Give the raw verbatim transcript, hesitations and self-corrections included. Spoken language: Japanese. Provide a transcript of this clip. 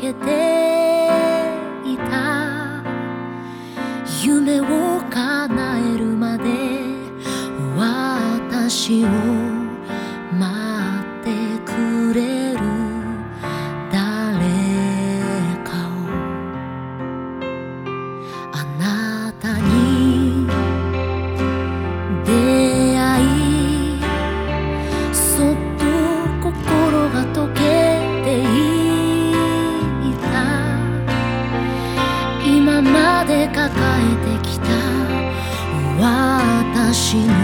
けていた夢を叶えるまで私を待ってくれる誰かをあなたに出会いそっと心が溶けていた今まで抱えてきた私の